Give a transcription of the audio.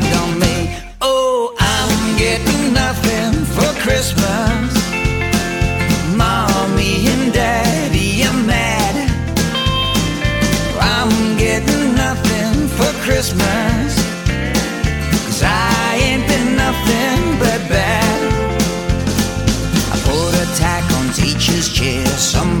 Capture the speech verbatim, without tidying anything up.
on me. Oh, I'm getting nothing for Christmas.